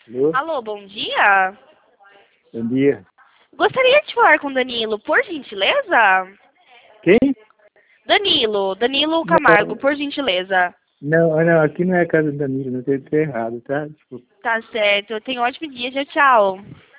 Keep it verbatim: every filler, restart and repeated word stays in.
Alô? Alô, bom dia. Bom dia. Gostaria de falar com Danilo, por gentileza? Quem? Danilo, Danilo Camargo, Não, por gentileza. não, não, aqui não é a casa da Danilo, não tem que ser errado, tá? Desculpa. Tá certo, eu tenho um ótimo dia, tchau, tchau.